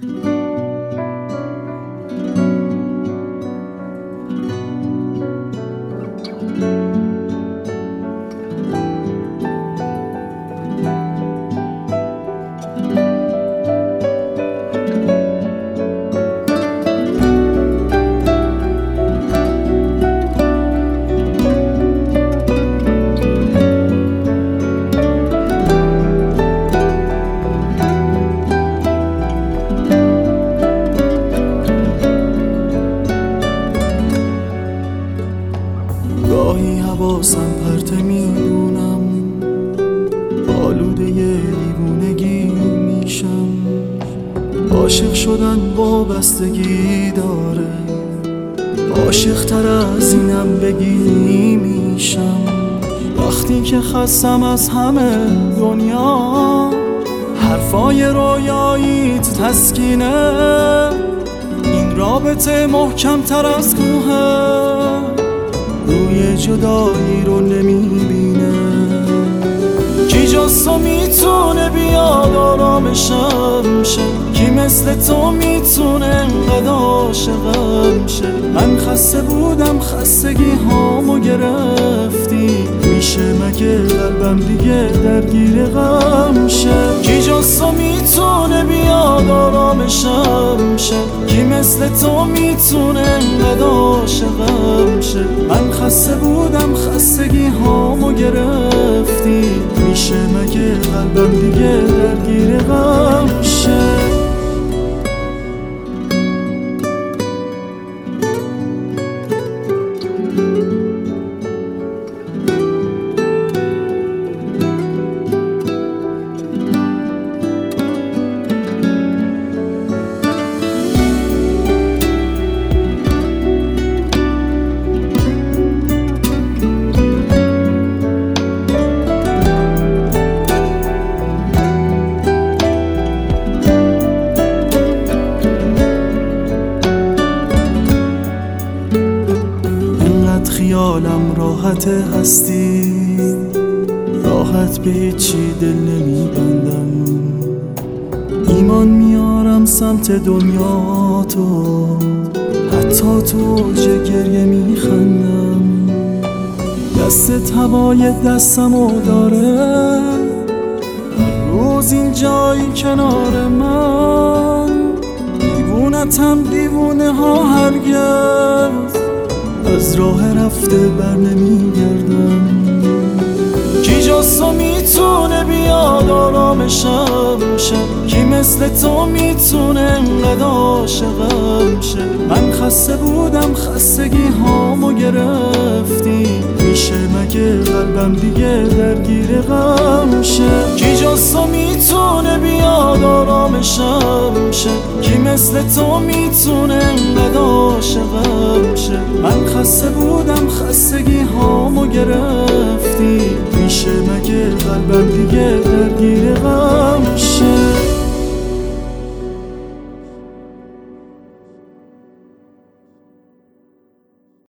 گاهی حواسم پرته میدونم آلوده دیوونگی میشم. عاشق شدن وابستگی داره، عاشق تر از اینم بگی میشم. وقتی که خستم از همه دنیا، حرفای رویاییت تسکینه. این رابطه محکم تر از کوهه، روی جدایی رو نمیبینه. کی جز تو میتونه بیاد آرامشم شه؟ کی مثل تو میتونه انقدر عاشقم شه؟ من خسته بودم، خستگی هامو گرفتی. میشه مگه قلبم دیگه درگیر غم شه؟ کی جز تو میتونه بیاد آرامشم شه؟ کی مثل تو میتونه انقدر عاشقم شه؟ من خسته بودم، خستگی هامو گرفتی. میشه مگه قلبم دیگه درگیر غم شه؟ خیالم راحت هستی، راحت به هیچی دل نمیبندم. ایمان میارم سمت دنیا تو، حتی تو گریه میخندم. دستت هوای دستمو داره، هر روز این جایی کنار من. دیوونتم دیوونه ها هرگز از راه رفته بر نمیگردم. کی جز تو میتونه بیاد آرامشم شه؟ کی مثل تو میتونه انقدر عاشقم شه؟ من خسته بودم، خستگی هامو گرفتی. میشه مگه قلبم دیگه درگیر غم شه؟ کی جز تو میتونه بیاد آرامشم شه؟ کی مثل تو میتونه انقدر عاشقم شه؟ من خسته بودم، خستگی هامو گرفتی. میشه مگه قلبم دیگه درگیر غم